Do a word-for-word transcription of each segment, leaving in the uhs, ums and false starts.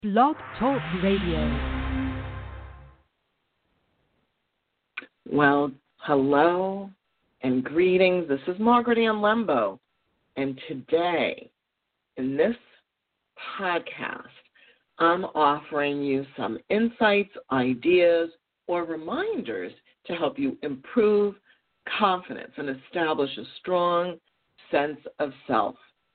Blog Talk Radio. Well, hello and greetings. This is Margaret Ann Lembo, and today in this podcast, I'm offering you some insights, ideas, or reminders to help you improve confidence and establish a strong sense of self.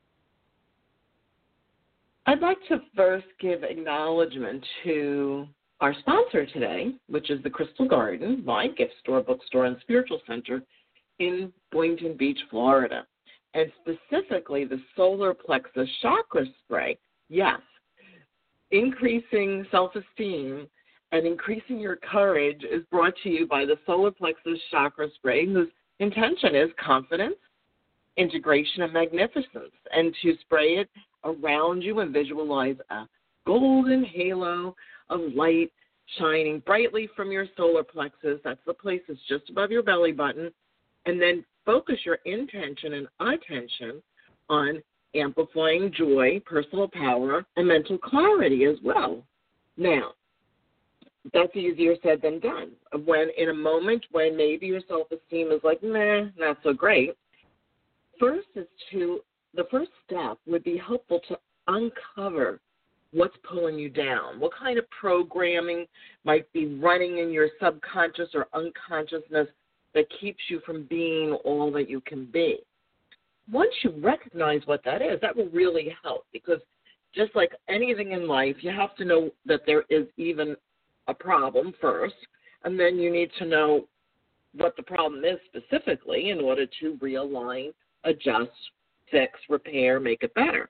I'd like to first give acknowledgement to our sponsor today, which is the Crystal Garden, my gift store, bookstore, and spiritual center in Boynton Beach, Florida, and specifically the Solar Plexus Chakra Spray. Yes, increasing self-esteem and increasing your courage is brought to you by the Solar Plexus Chakra Spray, whose intention is confidence, integration, and magnificence, and to spray it around you and visualize a golden halo of light shining brightly from your solar plexus. That's the place that's just above your belly button. And then focus your intention and attention on amplifying joy, personal power, and mental clarity as well. Now, that's easier said than done. When in a moment when maybe your self-esteem is like, meh, not so great, first is to The first step would be helpful to uncover what's pulling you down. What kind of programming might be running in your subconscious or unconsciousness that keeps you from being all that you can be? Once you recognize what that is, that will really help, because just like anything in life, you have to know that there is even a problem first, and then you need to know what the problem is specifically in order to realign, adjust, fix, repair, make it better.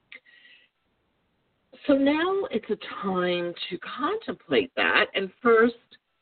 So now it's a time to contemplate that and first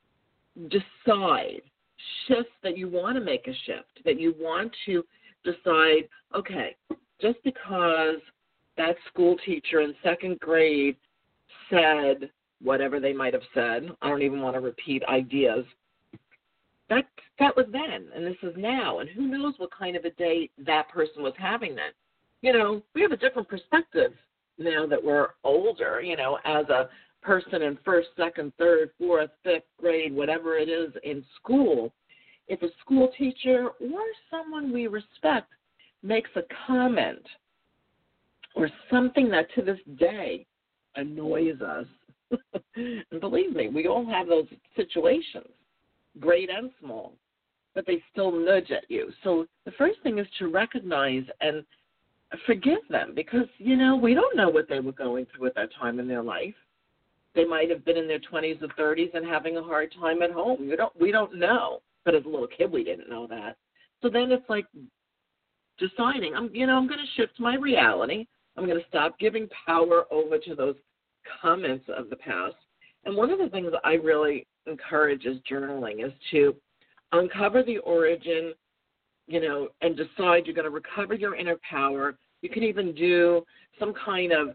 decide, shift that you want to make a shift, that you want to decide, okay, just because that school teacher in second grade said whatever they might have said, I don't even want to repeat ideas, That that was then, and this is now, and who knows what kind of a day that person was having then. You know, we have a different perspective now that we're older, you know, as a person in first, second, third, fourth, fifth grade, whatever it is in school. If a school teacher or someone we respect makes a comment or something that to this day annoys us, and believe me, we all have those situations, great and small, but they still nudge at you. So the first thing is to recognize and forgive them, because, you know, we don't know what they were going through at that time in their life. They might have been in their twenties or thirties and having a hard time at home. We don't, we don't know. But as a little kid, we didn't know that. So then it's like deciding, I'm, you know, I'm going to shift my reality. I'm going to stop giving power over to those comments of the past. And one of the things I really encourage is journaling, is to uncover the origin, you know, and decide you're going to recover your inner power. You can even do some kind of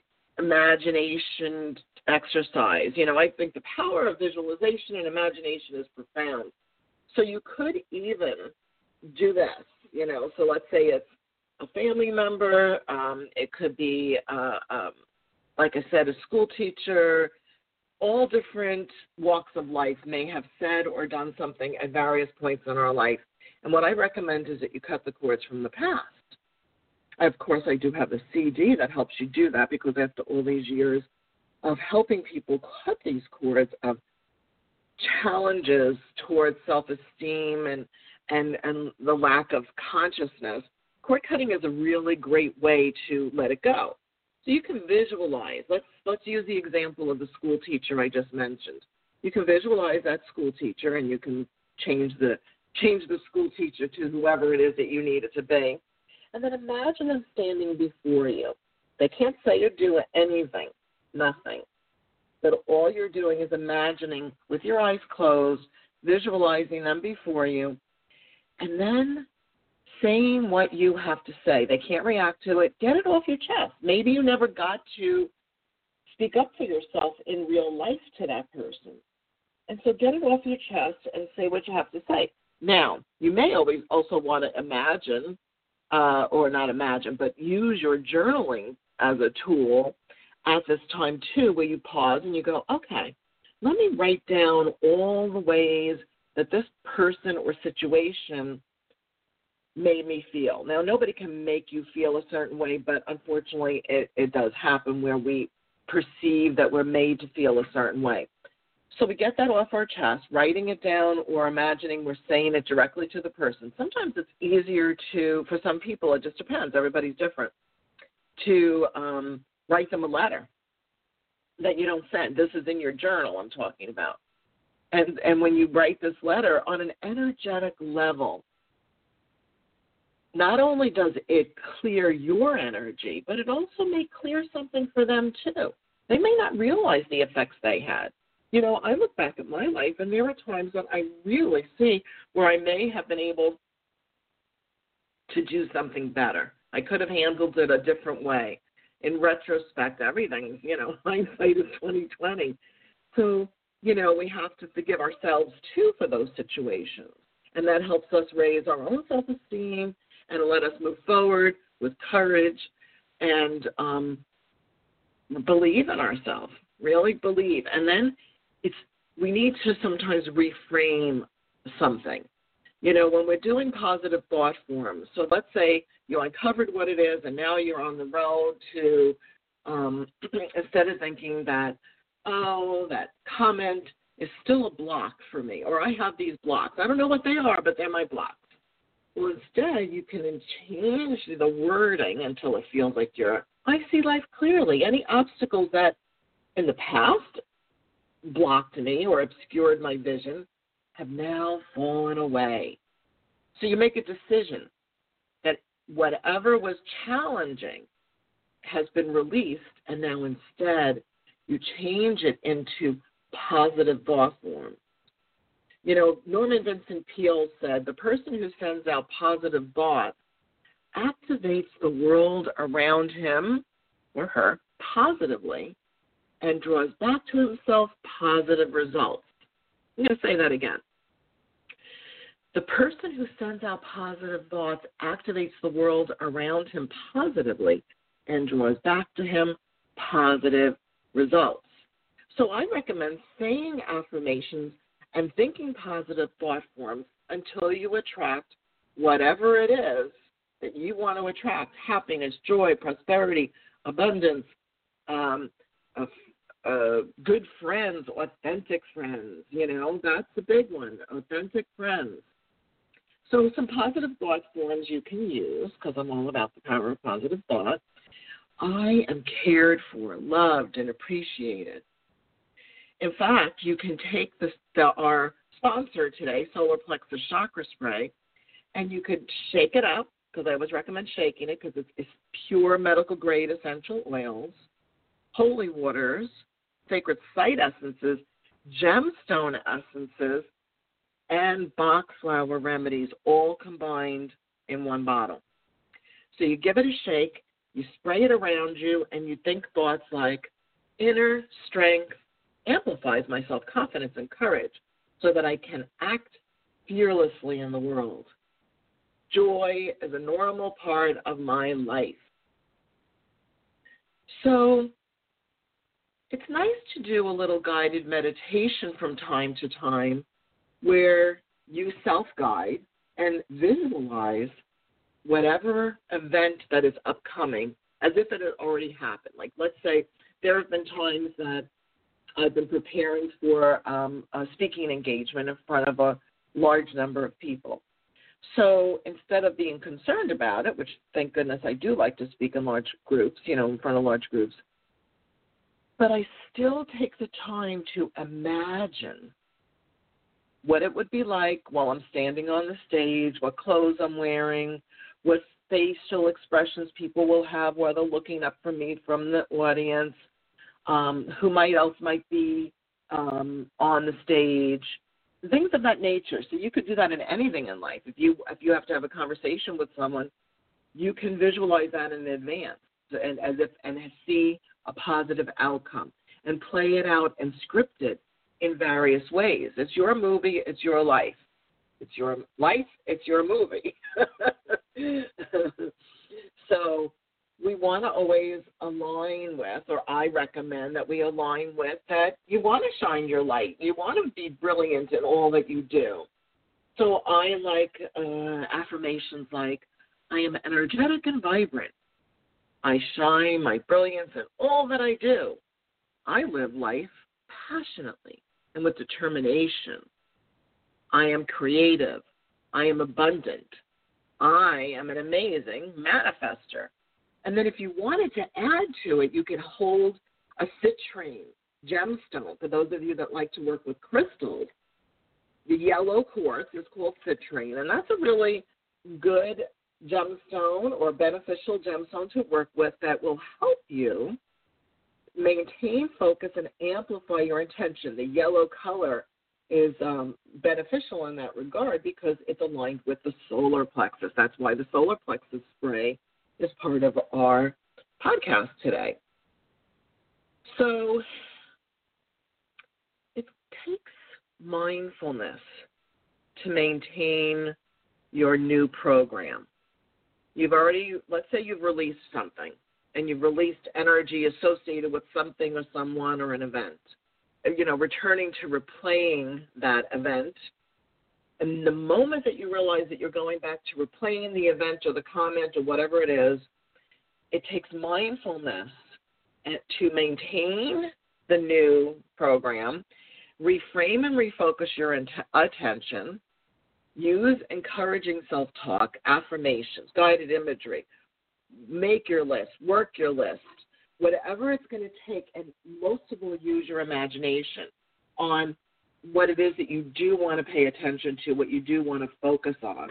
imagination exercise. You know, I think the power of visualization and imagination is profound. So you could even do this, you know, so let's say it's a family member, um, it could be, uh, um, like I said, a school teacher. All different walks of life may have said or done something at various points in our life. And what I recommend is that you cut the cords from the past. Of course, I do have a C D that helps you do that, because after all these years of helping people cut these cords of challenges towards self-esteem and, and, and the lack of consciousness, cord cutting is a really great way to let it go. So you can visualize. Let's let's use the example of the school teacher I just mentioned. You can visualize that school teacher, and you can change the change the school teacher to whoever it is that you need it to be. And then imagine them standing before you. They can't say or do anything, nothing. But all you're doing is imagining with your eyes closed, visualizing them before you, and then saying what you have to say. They can't react to it. Get it off your chest. Maybe you never got to speak up for yourself in real life to that person. And so get it off your chest and say what you have to say. Now, you may always also want to imagine, uh, or not imagine, but use your journaling as a tool at this time, too, where you pause and you go, okay, let me write down all the ways that this person or situation made me feel. Now, nobody can make you feel a certain way, but unfortunately it, it does happen where we perceive that we're made to feel a certain way. So we get that off our chest, writing it down or imagining we're saying it directly to the person. Sometimes it's easier to, for some people, it just depends. Everybody's different, to um, write them a letter that you don't send. This is in your journal I'm talking about. And, and when you write this letter on an energetic level, not only does it clear your energy, but it also may clear something for them too. They may not realize the effects they had. You know, I look back at my life, and there are times that I really see where I may have been able to do something better. I could have handled it a different way. In retrospect, everything, you know, hindsight is twenty twenty. So, you know, we have to forgive ourselves, too, for those situations. And that helps us raise our own self-esteem and let us move forward with courage and um, believe in ourselves, really believe. And then it's we need to sometimes reframe something. You know, when we're doing positive thought forms, so let's say you uncovered what it is and now you're on the road to, um, instead of thinking that, oh, that comment is still a block for me, or I have these blocks. I don't know what they are, but they're my blocks. Well, instead, you can change the wording until it feels like you're, I see life clearly. Any obstacles that in the past blocked me or obscured my vision have now fallen away. So you make a decision that whatever was challenging has been released, and now instead you change it into positive thought form. You know, Norman Vincent Peale said, the person who sends out positive thoughts activates the world around him or her positively and draws back to himself positive results. I'm going to say that again. The person who sends out positive thoughts activates the world around him positively and draws back to him positive results. So I recommend saying affirmations and thinking positive thought forms until you attract whatever it is that you want to attract: happiness, joy, prosperity, abundance, um, uh, uh, good friends, authentic friends. You know, that's the big one, authentic friends. So some positive thought forms you can use, because I'm all about the power of positive thought. I am cared for, loved, and appreciated. In fact, you can take this, the, our sponsor today, Solar Plexus Chakra Spray, and you could shake it up, because I always recommend shaking it, because it's, it's pure medical-grade essential oils, holy waters, sacred site essences, gemstone essences, and Bach flower remedies, all combined in one bottle. So you give it a shake, you spray it around you, and you think thoughts like, inner strength amplifies my self-confidence and courage so that I can act fearlessly in the world. Joy is a normal part of my life. So it's nice to do a little guided meditation from time to time where you self-guide and visualize whatever event that is upcoming as if it had already happened. Like, let's say there have been times that I've been preparing for um, a speaking engagement in front of a large number of people. So instead of being concerned about it, which thank goodness I do like to speak in large groups, you know, in front of large groups, but I still take the time to imagine what it would be like while I'm standing on the stage, what clothes I'm wearing, what facial expressions people will have while they're looking up from me from the audience, um, who might else might be um, on the stage, things of that nature. So you could do that in anything in life. If you if you have to have a conversation with someone, you can visualize that in advance and as if and see a positive outcome and play it out and script it in various ways. It's your movie, it's your life. It's your life, it's your movie. So we want to always align with, or I recommend that we align with, that you want to shine your light. You want to be brilliant in all that you do. So I like uh, affirmations like, I am energetic and vibrant. I shine my brilliance in all that I do. I live life passionately and with determination. I am creative. I am abundant. I am an amazing manifester. And then if you wanted to add to it, you could hold a citrine gemstone. For those of you that like to work with crystals, the yellow quartz is called citrine, and that's a really good gemstone or beneficial gemstone to work with that will help you maintain focus and amplify your intention. The yellow color is um, beneficial in that regard because it's aligned with the solar plexus. That's why the solar plexus spray is part of our podcast today. So it takes mindfulness to maintain your new program. You've already, let's say you've released something, and you've released energy associated with something or someone or an event. You know, returning to replaying that event. And the moment that you realize that you're going back to replaying the event or the comment or whatever it is, it takes mindfulness to maintain the new program, reframe and refocus your int- attention, use encouraging self-talk, affirmations, guided imagery, make your list, work your list, whatever it's going to take, and most of all, use your imagination on what it is that you do want to pay attention to, what you do want to focus on.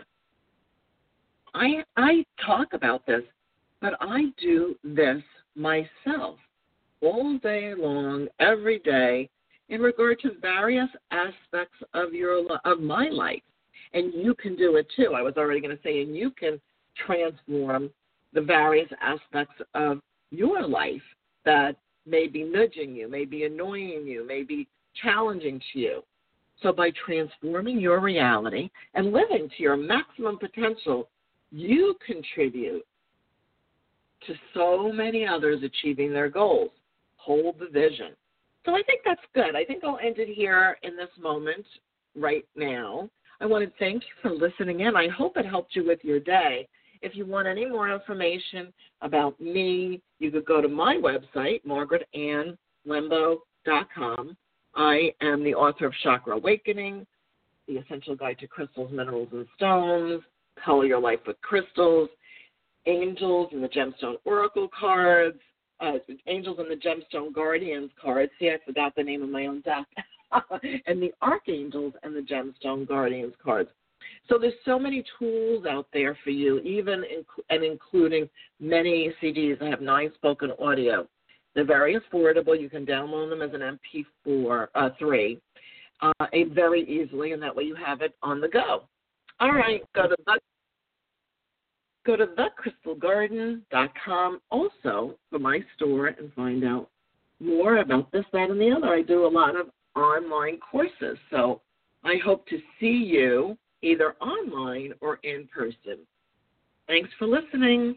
I I talk about this, but I do this myself all day long, every day, in regard to various aspects of your of my life. And you can do it too. I was already going to say, and you can transform the various aspects of your life that may be nudging you, may be annoying you, may be challenging to you. So by transforming your reality and living to your maximum potential, you contribute to so many others achieving their goals. Hold the vision. So I think that's good. I think I'll end it here in this moment right now. I want to thank you for listening in. I hope it helped you with your day. If you want any more information about me, you could go to my website, margaret ann lembo dot com. I am the author of Chakra Awakening, The Essential Guide to Crystals, Minerals, and Stones, Color Your Life with Crystals, Angels and the Gemstone Oracle cards, uh, Angels and the Gemstone Guardians cards. See, I forgot the name of my own deck. And the Archangels and the Gemstone Guardians cards. So there's so many tools out there for you, even in, and including many C Ds that have nine spoken audio. They're very affordable. You can download them as an M P four, uh, three, uh, very easily, and that way you have it on the go. All right, go to the, go to the crystal garden dot com also for my store and find out more about this, that, and the other. I do a lot of online courses, so I hope to see you either online or in person. Thanks for listening.